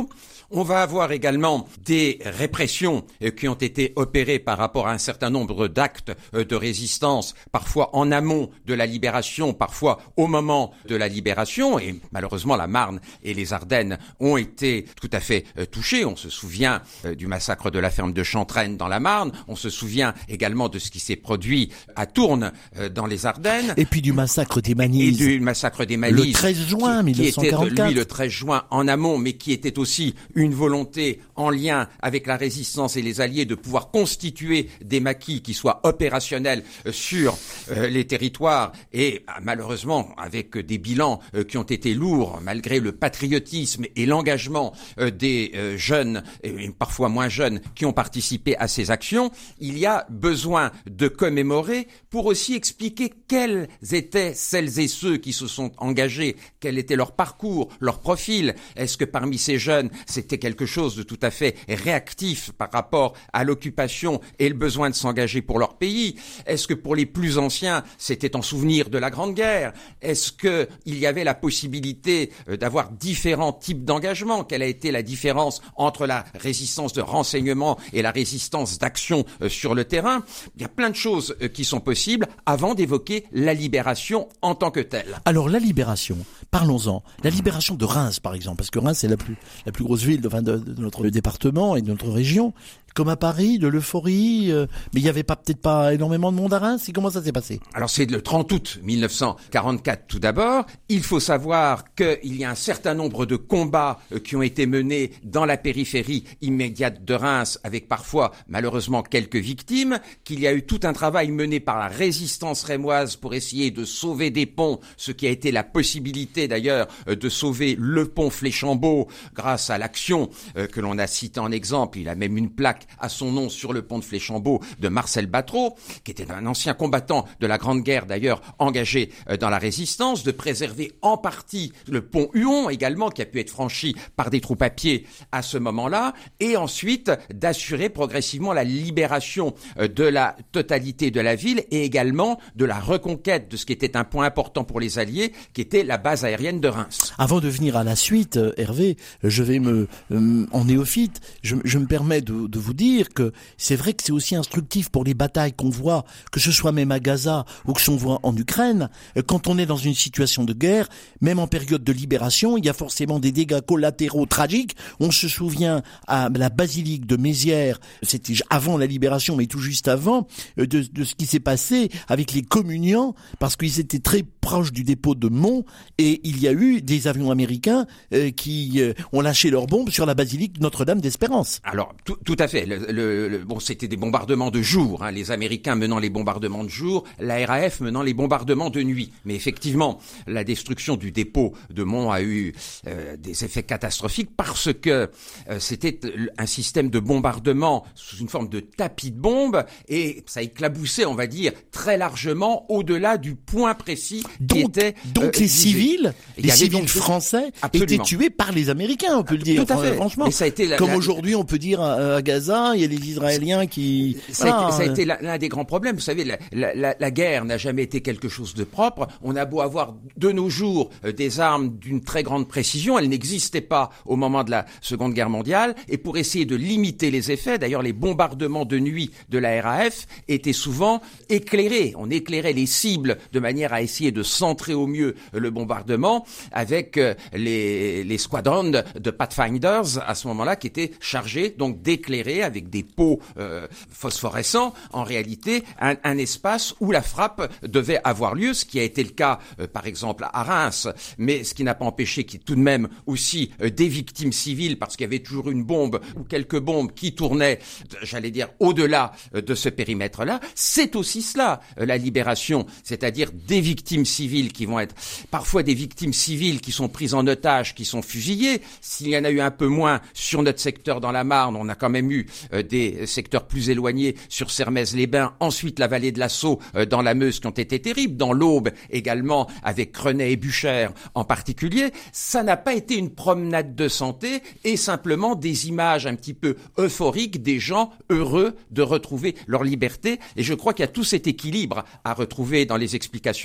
On va avoir également des répressions euh, qui ont été opérées par rapport à un certain nombre d'actes euh, de résistance, parfois en amont de la libération, parfois au moment de la libération. Et malheureusement, la Marne et les Ardennes ont été tout à fait euh, touchés. On se souvient euh, du massacre de la ferme de Chantraine dans la Marne. On se souvient également de ce qui s'est produit à Tournes euh, dans les Ardennes.
Et puis du massacre des Manises.
Et du massacre des Manises.
Le treize juin
qui,
mille neuf cent quarante-quatre.
Qui était, lui, le treize juin en amont, mais qui était aussi une volonté en lien avec la résistance et les Alliés de pouvoir constituer des maquis qui soient opérationnels euh, sur euh, les territoires et euh, malheureusement avec des bilans euh, qui ont été lourds malgré le patriotisme et l'engagement euh, des euh, jeunes et parfois moins jeunes qui ont participé à ces actions. Il y a besoin de commémorer pour aussi expliquer quels étaient celles et ceux qui se sont engagés, quel était leur parcours, leur profil. Est-ce que parmi ces jeunes, c'était quelque chose de tout à fait réactif par rapport à l'occupation et le besoin de s'engager pour leur pays? Est-ce que pour les plus anciens, c'était en souvenir de la Grande Guerre? Est-ce que il y avait la possibilité d'avoir différents types d'engagement? Quelle a été la différence entre la résistance de renseignement et la résistance d'action sur le terrain? Il y a plein de choses qui sont possibles avant d'évoquer la libération en tant que telle.
Alors la libération, parlons-en. La libération de Reims, par exemple, parce que Reims c'est la plus la plus grosse ville de, de, de notre département et de notre région. Comme à Paris, de l'euphorie, euh, mais il n'y avait pas peut-être pas énormément de monde à Reims. Comment ça s'est passé?
Alors c'est le trente août mille neuf cent quarante-quatre tout d'abord. Il faut savoir qu'il y a un certain nombre de combats euh, qui ont été menés dans la périphérie immédiate de Reims, avec parfois malheureusement quelques victimes, qu'il y a eu tout un travail mené par la résistance rémoise pour essayer de sauver des ponts, ce qui a été la possibilité d'ailleurs euh, de sauver le pont Fléchambault grâce à l'action euh, que l'on a citée en exemple. Il a même une plaque à son nom sur le pont de Fléchambault de Marcel Batreau, qui était un ancien combattant de la Grande Guerre d'ailleurs, engagé dans la résistance, de préserver en partie le pont Huon également, qui a pu être franchi par des troupes à pied à ce moment-là, et ensuite d'assurer progressivement la libération de la totalité de la ville et également de la reconquête de ce qui était un point important pour les Alliés, qui était la base aérienne de Reims.
Avant de venir à la suite, Hervé, je vais me, euh, en néophyte, je, je me permets de, de vous dire que c'est vrai que c'est aussi instructif pour les batailles qu'on voit, que ce soit même à Gaza ou que l'on voit en Ukraine. Quand on est dans une situation de guerre, même en période de libération, il y a forcément des dégâts collatéraux tragiques. On se souvient à la basilique de Mézières, c'était avant la libération, mais tout juste avant, de, de ce qui s'est passé avec les communiants, parce qu'ils étaient très proches du dépôt de Mons, et il y a eu des avions américains euh, qui euh, ont lâché leurs bombes sur la basilique Notre-Dame d'Espérance.
Alors, tout, tout à fait. Le, le, le, bon, c'était des bombardements de jour, hein, les Américains menant les bombardements de jour, la R A F menant les bombardements de nuit. Mais effectivement, la destruction du dépôt de Mons a eu euh, des effets catastrophiques parce que euh, c'était un système de bombardement sous une forme de tapis de bombes et ça éclaboussait, on va dire, très largement au-delà du point précis qui
donc,
était
Donc
euh,
les
visé.
civils, les civils
donc,
français
absolument.
étaient tués par les Américains, on peut le dire.
Tout à fait.
Franchement.
Et ça a été la,
Comme
la...
aujourd'hui, on peut dire à, à Gaza, il y a les Israéliens qui...
Ça,
voilà.
a été, ça a été l'un des grands problèmes. Vous savez, la, la, la, la guerre n'a jamais été quelque chose de propre. On a beau avoir de nos jours euh, des armes d'une très grande précision, elles n'existaient pas au moment de la Seconde Guerre mondiale. Et pour essayer de limiter les effets, d'ailleurs, les bombardements de nuit de la R A F étaient souvent éclairés. On éclairait les cibles de manière à essayer de centrer au mieux le bombardement avec euh, les, les squadrons de, de Pathfinders à ce moment-là qui étaient chargés donc d'éclairer avec des pots euh, phosphorescents en réalité un, un espace où la frappe devait avoir lieu, ce qui a été le cas euh, par exemple à Reims, mais ce qui n'a pas empêché qu'il y ait tout de même aussi euh, des victimes civiles parce qu'il y avait toujours une bombe ou quelques bombes qui tournaient, j'allais dire, au-delà euh, de ce périmètre-là. C'est aussi cela, euh, la libération, c'est-à-dire des victimes civiles qui vont être parfois des victimes civiles qui sont prises en otage, qui sont fusillées. S'il y en a eu un peu moins sur notre secteur dans la Marne, on a quand même eu euh, des secteurs plus éloignés sur Sermaises-les-Bains, ensuite la vallée de la Sceau euh, dans la Meuse qui ont été terribles, dans l'Aube également avec Crenay et Buchères en particulier. Ça n'a pas été une promenade de santé et simplement des images un petit peu euphoriques des gens heureux de retrouver leur liberté. Et je crois qu'il y a tout cet équilibre à retrouver dans les explications à donner.
On a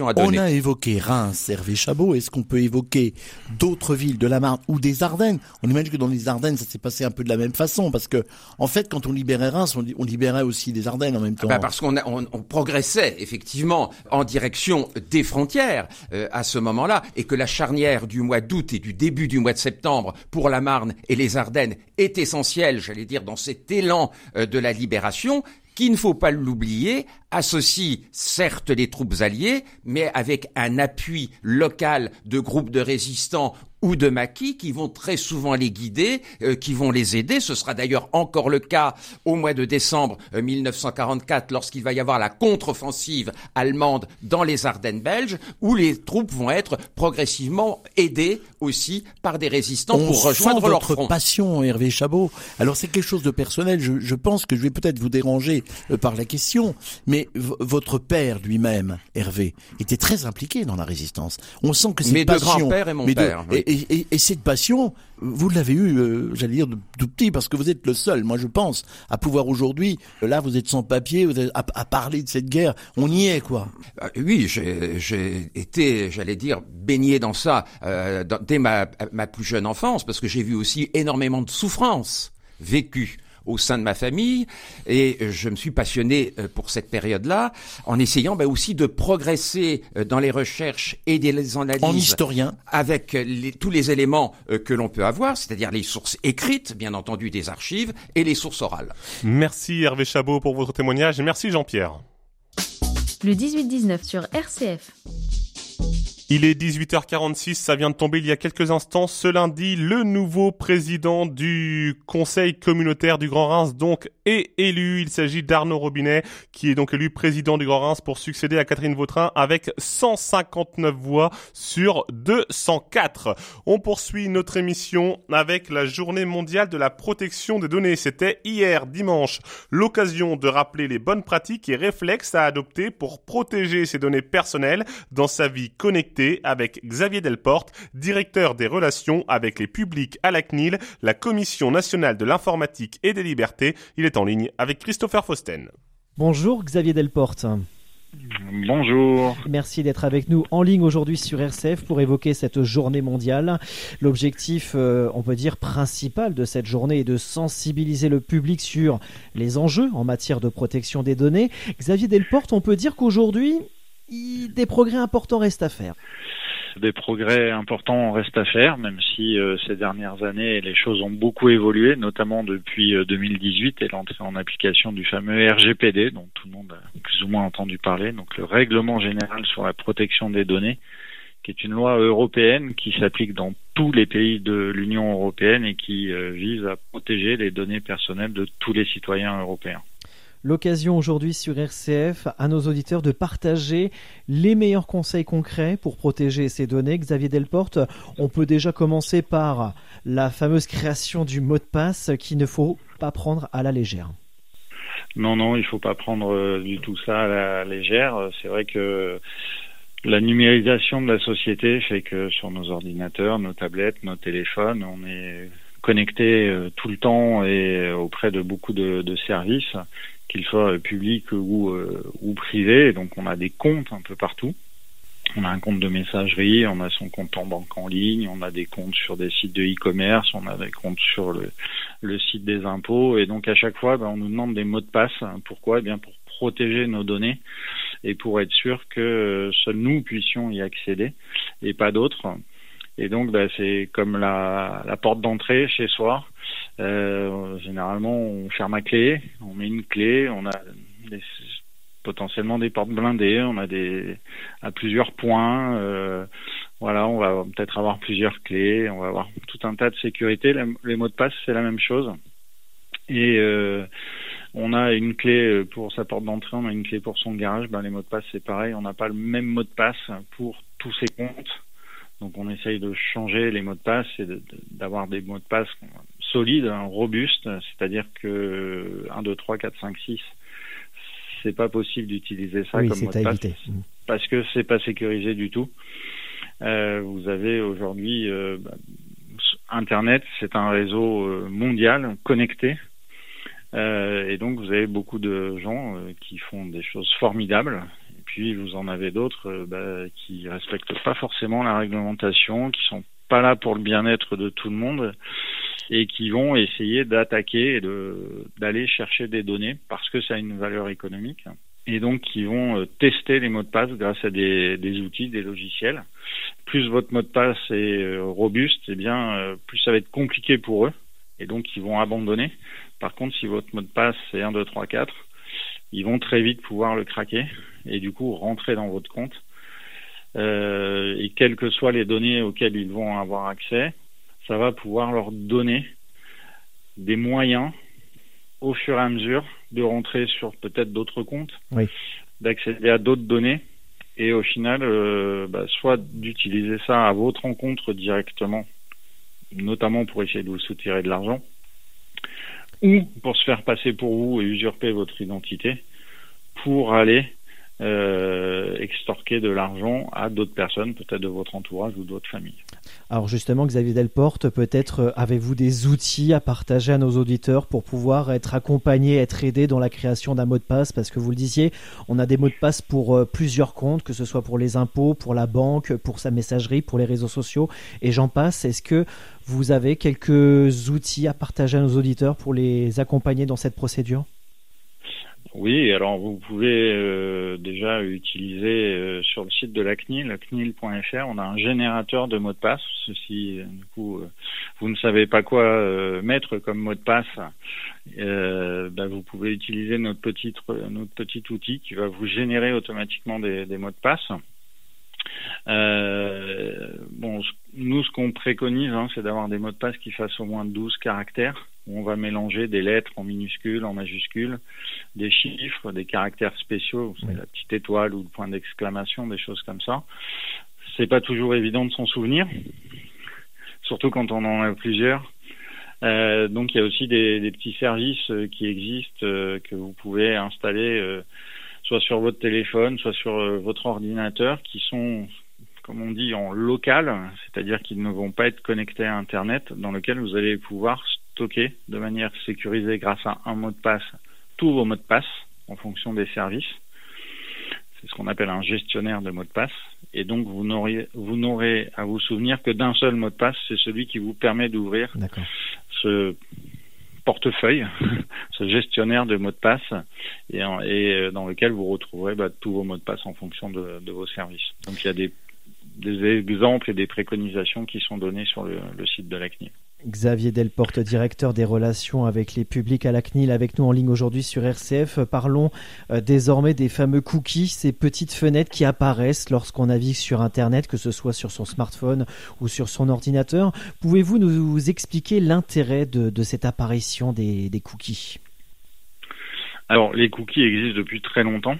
a évoqué Reims, Hervé Chabot. Est-ce qu'on peut évoquer d'autres villes de la Marne ou des Ardennes? On imagine que dans les Ardennes, ça s'est passé un peu de la même façon, parce que, en fait, quand on libérait Reims, on, on libérait aussi les Ardennes en même temps.
Bah parce qu'on a, on, on progressait effectivement en direction des frontières euh, à ce moment-là, et que la charnière du mois d'août et du début du mois de septembre pour la Marne et les Ardennes est essentielle, j'allais dire, dans cet élan euh, de la libération, qui, il ne faut pas l'oublier, associe certes les troupes alliées, mais avec un appui local de groupes de résistants ou de maquis qui vont très souvent les guider, euh, qui vont les aider. Ce sera d'ailleurs encore le cas au mois de décembre euh, mille neuf cent quarante-quatre, lorsqu'il va y avoir la contre-offensive allemande dans les Ardennes belges, où les troupes vont être progressivement aidées aussi par des résistants
On
pour rejoindre
sent
leur
votre
front.
passion, Hervé Chabot. Alors c'est quelque chose de personnel. Je, je pense que je vais peut-être vous déranger euh, par la question, mais v- votre père lui-même, Hervé, était très impliqué dans la résistance. On sent que cette
Mes deux
passion,
grands-pères et mon
mais de-
père, oui.
et, et, et, et cette passion, vous l'avez eue, euh, j'allais dire, de tout petit, parce que vous êtes le seul, moi je pense, à pouvoir aujourd'hui, là vous êtes sans papier, vous êtes à, à parler de cette guerre. On y est, quoi.
Euh, oui, j'ai, j'ai été, j'allais dire, baigné dans ça euh, dans, dès ma, ma plus jeune enfance, parce que j'ai vu aussi énormément de souffrances vécues au sein de ma famille, et je me suis passionné pour cette période-là, en essayant bah, aussi de progresser dans les recherches et des analyses.
En historien.
Avec les, tous les éléments que l'on peut avoir, c'est-à-dire les sources écrites, bien entendu, des archives, et les sources orales.
Merci Hervé Chabot pour votre témoignage, et merci Jean-Pierre.
Le dix-huit dix-neuf sur R C F.
Il est dix-huit heures quarante-six, ça vient de tomber il y a quelques instants. Ce lundi, le nouveau président du Conseil communautaire du Grand Reims donc est élu. Il s'agit d'Arnaud Robinet, qui est donc élu président du Grand Reims pour succéder à Catherine Vautrin avec cent cinquante-neuf voix sur deux cent quatre. On poursuit notre émission avec la journée mondiale de la protection des données. C'était hier dimanche, l'occasion de rappeler les bonnes pratiques et réflexes à adopter pour protéger ses données personnelles dans sa vie connectée, avec Xavier Delporte, directeur des relations avec les publics à la C N I L, la Commission nationale de l'informatique et des libertés. Il est en ligne avec Christopher Fausten.
Bonjour Xavier Delporte.
Bonjour.
Merci d'être avec nous en ligne aujourd'hui sur R C F pour évoquer cette journée mondiale. L'objectif, euh, on peut dire, principal de cette journée est de sensibiliser le public sur les enjeux en matière de protection des données. Xavier Delporte, on peut dire qu'aujourd'hui, des progrès importants restent à faire.
Des progrès importants restent à faire, même si euh, ces dernières années, les choses ont beaucoup évolué, notamment depuis euh, deux mille dix-huit et l'entrée en application du fameux R G P D, dont tout le monde a plus ou moins entendu parler, donc le Règlement général sur la protection des données, qui est une loi européenne qui s'applique dans tous les pays de l'Union européenne et qui euh, vise à protéger les données personnelles de tous les citoyens européens.
L'occasion aujourd'hui sur R C F à nos auditeurs de partager les meilleurs conseils concrets pour protéger ces données. Xavier Delporte, on peut déjà commencer par la fameuse création du mot de passe qu'il ne faut pas prendre à la légère.
Non, non, il ne faut pas prendre du tout ça à la légère. C'est vrai que la numérisation de la société fait que sur nos ordinateurs, nos tablettes, nos téléphones, on est connecté tout le temps et auprès de beaucoup de, de services, qu'ils soient publics ou, euh, ou privés. Donc on a des comptes un peu partout. On a un compte de messagerie, on a son compte en banque en ligne, on a des comptes sur des sites de e-commerce, on a des comptes sur le, le site des impôts. Et donc à chaque fois, ben, on nous demande des mots de passe. Pourquoi ? Eh bien pour protéger nos données et pour être sûr que seuls nous puissions y accéder et pas d'autres. Et donc, bah, c'est comme la, la porte d'entrée chez soi. Euh, généralement, on ferme à clé, on met une clé, on a des, potentiellement des portes blindées, on a des à plusieurs points. Euh, voilà, on va peut-être avoir plusieurs clés, on va avoir tout un tas de sécurité. Les, les mots de passe, c'est la même chose. Et euh, on a une clé pour sa porte d'entrée, on a une clé pour son garage. Ben, les mots de passe, c'est pareil. On n'a pas le même mot de passe pour tous ses comptes. Donc on essaye de changer les mots de passe et de, de, d'avoir des mots de passe solides, hein, robustes, c'est-à-dire que un, deux, trois, quatre, cinq, six, c'est pas possible d'utiliser ça
oui,
comme mot de passe
éviter.
parce que c'est pas sécurisé du tout. Euh, vous avez aujourd'hui euh, bah, Internet, c'est un réseau euh, mondial connecté. Euh, et donc vous avez beaucoup de gens euh, qui font des choses formidables. Et puis vous en avez d'autres euh, bah, qui respectent pas forcément la réglementation, qui sont pas là pour le bien-être de tout le monde et qui vont essayer d'attaquer et de, d'aller chercher des données parce que ça a une valeur économique. Et donc, qui vont euh, tester les mots de passe grâce à des, des outils, des logiciels. Plus votre mot de passe est euh, robuste, eh bien, euh, plus ça va être compliqué pour eux. Et donc, ils vont abandonner. Par contre, si votre mot de passe est un, deux, trois, quatre, ils vont très vite pouvoir le craquer et du coup rentrer dans votre compte. Euh, et quelles que soient les données auxquelles ils vont avoir accès, ça va pouvoir leur donner des moyens au fur et à mesure de rentrer sur peut-être d'autres comptes,
oui.
d'accéder à d'autres données et au final, euh, bah, soit d'utiliser ça à votre rencontre directement, notamment pour essayer de vous soutirer de l'argent, ou pour se faire passer pour vous et usurper votre identité pour aller euh, extorquer de l'argent à d'autres personnes, peut-être de votre entourage ou d'autres familles.
Alors justement, Xavier Delporte, peut-être euh, avez-vous des outils à partager à nos auditeurs pour pouvoir être accompagnés, être aidés dans la création d'un mot de passe? Parce que vous le disiez, on a des mots de passe pour euh, plusieurs comptes, que ce soit pour les impôts, pour la banque, pour sa messagerie, pour les réseaux sociaux, et j'en passe. Est-ce que vous avez quelques outils à partager à nos auditeurs pour les accompagner dans cette procédure?
Oui, alors vous pouvez euh, déjà utiliser euh, sur le site de la C N I L, C N I L point F R, on a un générateur de mots de passe. Si euh, du coup euh, vous ne savez pas quoi euh, mettre comme mot de passe, euh, bah, vous pouvez utiliser notre petit notre petit outil qui va vous générer automatiquement des, des mots de passe. Euh, bon, nous, ce qu'on préconise, hein, c'est d'avoir des mots de passe qui fassent au moins douze caractères, où on va mélanger des lettres en minuscules, en majuscules, des chiffres, des caractères spéciaux, c'est la petite étoile ou le point d'exclamation, des choses comme ça. C'est pas toujours évident de s'en souvenir, surtout quand on en a plusieurs. Euh, donc, il y a aussi des, des petits services euh, qui existent, euh, que vous pouvez installer euh, soit sur votre téléphone, soit sur euh, votre ordinateur, qui sont, comme on dit, en local, c'est-à-dire qu'ils ne vont pas être connectés à Internet, dans lequel vous allez pouvoir stocker de manière sécurisée grâce à un mot de passe tous vos mots de passe en fonction des services. C'est ce qu'on appelle un gestionnaire de mots de passe. Et donc, vous n'aurez, vous n'aurez à vous souvenir que d'un seul mot de passe, c'est celui qui vous permet d'ouvrir
D'accord.
ce portefeuille, ce gestionnaire de mots de passe, et, et dans lequel vous retrouverez bah, tous vos mots de passe en fonction de, de vos services. Donc il y a des, des exemples et des préconisations qui sont donnés sur le, le site de la C N I L.
Xavier Delporte, directeur des relations avec les publics à la C N I L, avec nous en ligne aujourd'hui sur R C F. Parlons euh, désormais des fameux cookies, ces petites fenêtres qui apparaissent lorsqu'on navigue sur Internet, que ce soit sur son smartphone ou sur son ordinateur. Pouvez-vous nous expliquer l'intérêt de, de cette apparition des, des cookies?
Alors, les cookies existent depuis très longtemps,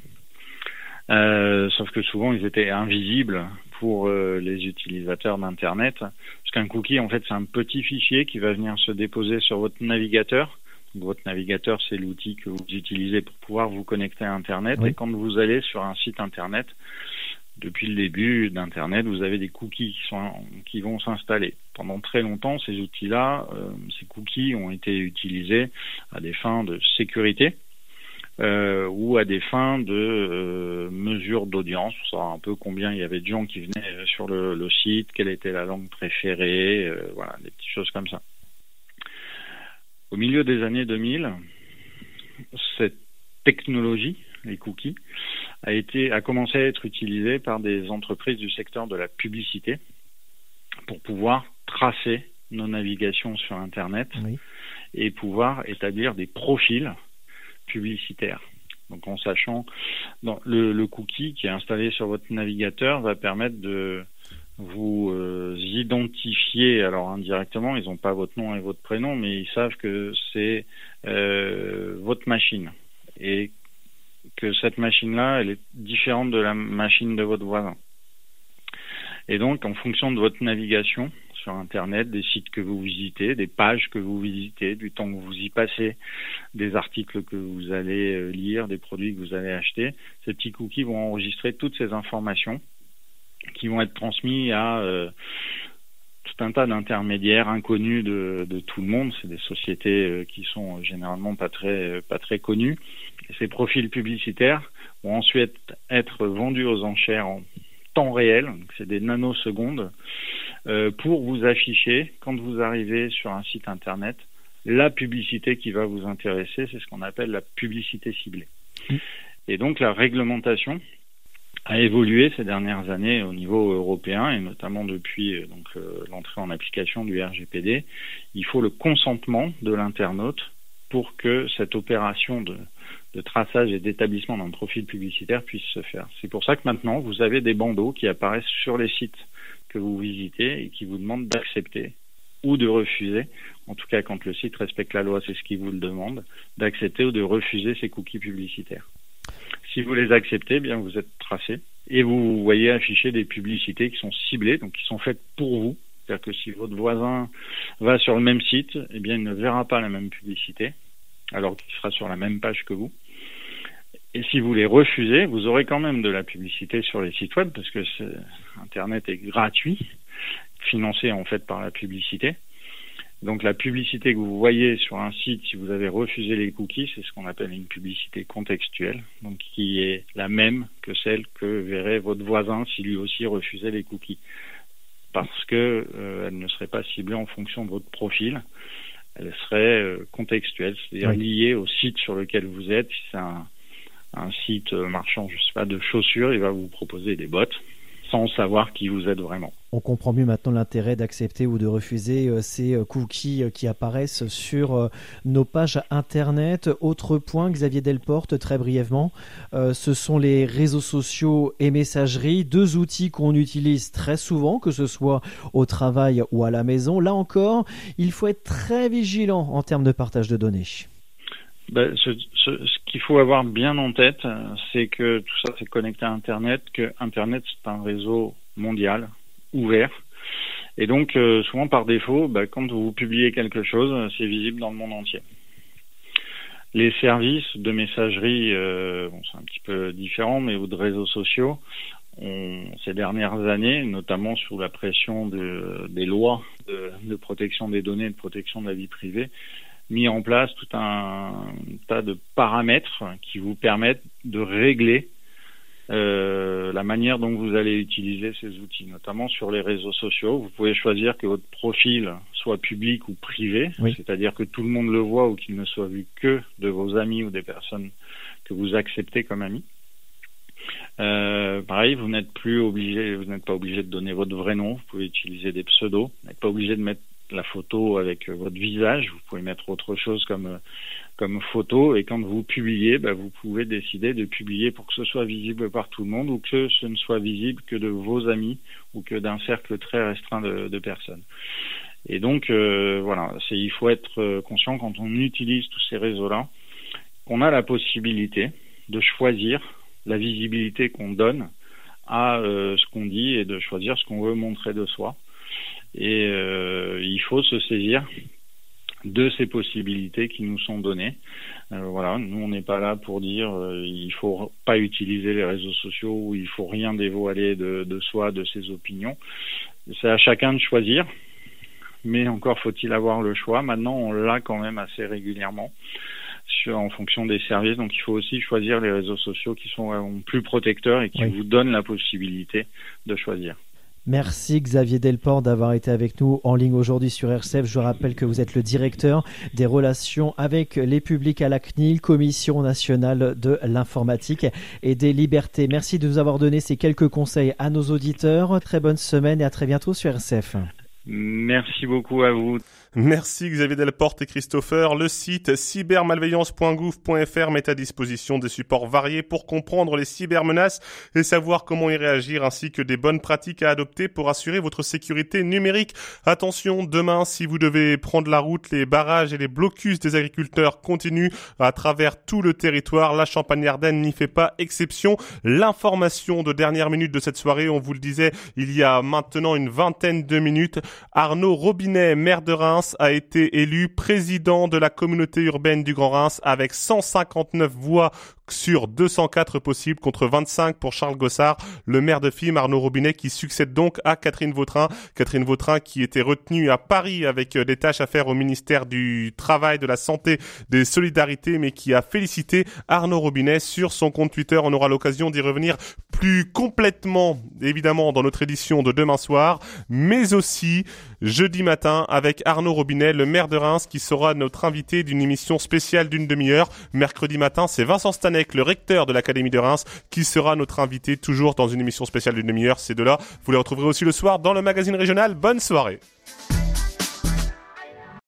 euh, sauf que souvent ils étaient invisibles pour euh, les utilisateurs d'Internet. Parce qu'un cookie, en fait, c'est un petit fichier qui va venir se déposer sur votre navigateur. Donc, votre navigateur, c'est l'outil que vous utilisez pour pouvoir vous connecter à Internet. Oui. Et quand vous allez sur un site Internet, depuis le début d'Internet, vous avez des cookies qui, sont, qui vont s'installer. Pendant très longtemps, ces outils-là, euh, ces cookies ont été utilisés à des fins de sécurité. Euh, ou à des fins de euh, mesure d'audience, pour savoir un peu combien il y avait de gens qui venaient sur le, le site, quelle était la langue préférée, euh, voilà, des petites choses comme ça. Au milieu des années deux mille, cette technologie, les cookies, a été, a commencé à être utilisée par des entreprises du secteur de la publicité pour pouvoir tracer nos navigations sur Internet oui. et pouvoir établir des profils publicitaire. Donc en sachant, dans le, le cookie qui est installé sur votre navigateur va permettre de vous euh, identifier, alors indirectement, ils n'ont pas votre nom et votre prénom, mais ils savent que c'est euh, votre machine et que cette machine-là, elle est différente de la machine de votre voisin. Et donc, en fonction de votre navigation sur Internet, des sites que vous visitez, des pages que vous visitez, du temps que vous y passez, des articles que vous allez lire, des produits que vous allez acheter, ces petits cookies vont enregistrer toutes ces informations qui vont être transmises à euh, tout un tas d'intermédiaires inconnus de, de tout le monde. C'est des sociétés euh, qui sont généralement pas très, pas très connues. Et ces profils publicitaires vont ensuite être vendus aux enchères en temps réel, donc c'est des nanosecondes, euh, pour vous afficher, quand vous arrivez sur un site internet, la publicité qui va vous intéresser. C'est ce qu'on appelle la publicité ciblée. Mmh. Et donc la réglementation a évolué ces dernières années au niveau européen, et notamment depuis euh, donc euh, l'entrée en application du R G P D. Il faut le consentement de l'internaute pour que cette opération de, de traçage et d'établissement d'un profil publicitaire puisse se faire. C'est pour ça que maintenant, vous avez des bandeaux qui apparaissent sur les sites que vous visitez et qui vous demandent d'accepter ou de refuser, en tout cas quand le site respecte la loi, c'est ce qui vous le demande, d'accepter ou de refuser ces cookies publicitaires. Si vous les acceptez, eh bien vous êtes tracé et vous voyez afficher des publicités qui sont ciblées, donc qui sont faites pour vous. C'est-à-dire que si votre voisin va sur le même site, eh bien il ne verra pas la même publicité, alors qu'il sera sur la même page que vous. Et si vous les refusez, vous aurez quand même de la publicité sur les sites web, parce que c'est, Internet est gratuit, financé en fait par la publicité. Donc la publicité que vous voyez sur un site, si vous avez refusé les cookies, c'est ce qu'on appelle une publicité contextuelle, donc qui est la même que celle que verrait votre voisin si lui aussi refusait les cookies. Parce que euh, elle ne serait pas ciblée en fonction de votre profil, elle serait euh, contextuelle, c'est-à-dire oui. liée au site sur lequel vous êtes. Si c'est un, un site marchand, je sais pas, de chaussures, il va vous proposer des bottes sans savoir qui vous êtes vraiment.
On comprend mieux maintenant l'intérêt d'accepter ou de refuser euh, ces euh, cookies euh, qui apparaissent sur euh, nos pages internet. Autre point, Xavier Delporte, très brièvement, euh, ce sont les réseaux sociaux et messagerie, deux outils qu'on utilise très souvent, que ce soit au travail ou à la maison. Là encore, il faut être très vigilant en termes de partage de données.
Ben, ce, ce, ce qu'il faut avoir bien en tête, c'est que tout ça c'est connecté à Internet, que Internet c'est un réseau mondial, ouvert, et donc euh, souvent par défaut, ben, quand vous publiez quelque chose, c'est visible dans le monde entier. Les services de messagerie, euh, bon, c'est un petit peu différent, mais ou de réseaux sociaux, ont, ces dernières années, notamment sous la pression de, des lois de, de protection des données, de protection de la vie privée, mis en place tout un tas de paramètres qui vous permettent de régler euh, la manière dont vous allez utiliser ces outils, notamment sur les réseaux sociaux. Vous pouvez choisir que votre profil soit public ou privé, oui. c'est-à-dire que tout le monde le voit ou qu'il ne soit vu que de vos amis ou des personnes que vous acceptez comme amis. Euh, pareil, vous n'êtes plus obligé, vous n'êtes pas obligé de donner votre vrai nom, vous pouvez utiliser des pseudos, vous n'êtes pas obligé de mettre la photo avec votre visage, vous pouvez mettre autre chose comme comme photo, et quand vous publiez, bah, vous pouvez décider de publier pour que ce soit visible par tout le monde ou que ce ne soit visible que de vos amis ou que d'un cercle très restreint de, de personnes. Et donc euh, voilà, c'est, il faut être conscient quand on utilise tous ces réseaux-là qu'on a la possibilité de choisir la visibilité qu'on donne à euh, ce qu'on dit et de choisir ce qu'on veut montrer de soi. Et euh, il faut se saisir de ces possibilités qui nous sont données. Euh, voilà, nous on n'est pas là pour dire euh, il faut pas utiliser les réseaux sociaux ou il faut rien dévoiler de, de soi, de ses opinions. C'est à chacun de choisir, mais encore faut-il avoir le choix. Maintenant on l'a quand même assez régulièrement sur, en fonction des services, donc il faut aussi choisir les réseaux sociaux qui sont euh, plus protecteurs et qui oui. vous donnent la possibilité de choisir.
Merci Xavier Delporte d'avoir été avec nous en ligne aujourd'hui sur R C F. Je rappelle que vous êtes le directeur des relations avec les publics à la C N I L, Commission nationale de l'informatique et des libertés. Merci de nous avoir donné ces quelques conseils à nos auditeurs. Très bonne semaine et à très bientôt sur R C F.
Merci beaucoup à vous.
Merci Xavier Delporte et Christopher. Le site cybermalveillance point gouv point f r met à disposition des supports variés pour comprendre les cybermenaces et savoir comment y réagir, ainsi que des bonnes pratiques à adopter pour assurer votre sécurité numérique. Attention, demain, si vous devez prendre la route, les barrages et les blocus des agriculteurs continuent à travers tout le territoire. La Champagne-Ardenne n'y fait pas exception. L'information de dernière minute de cette soirée, on vous le disait il y a maintenant une vingtaine de minutes. Arnaud Robinet, maire de Reims, Reims a été élu président de la communauté urbaine du Grand Reims avec cent cinquante-neuf voix sur deux cent quatre possibles contre vingt-cinq pour Charles Gossard, le maire de Fismes, Arnaud Robinet, qui succède donc à Catherine Vautrin. Catherine Vautrin qui était retenue à Paris avec des tâches à faire au ministère du Travail, de la Santé, des Solidarités, mais qui a félicité Arnaud Robinet sur son compte Twitter. On aura l'occasion d'y revenir plus complètement, évidemment, dans notre édition de demain soir, mais aussi jeudi matin avec Arnaud Robinet, le maire de Reims, qui sera notre invité d'une émission spéciale d'une demi-heure. Mercredi matin, c'est Vincent Stanek, le recteur de l'Académie de Reims, qui sera notre invité toujours dans une émission spéciale d'une demi-heure. Ces deux-là, vous les retrouverez aussi le soir dans le magazine régional. Bonne soirée.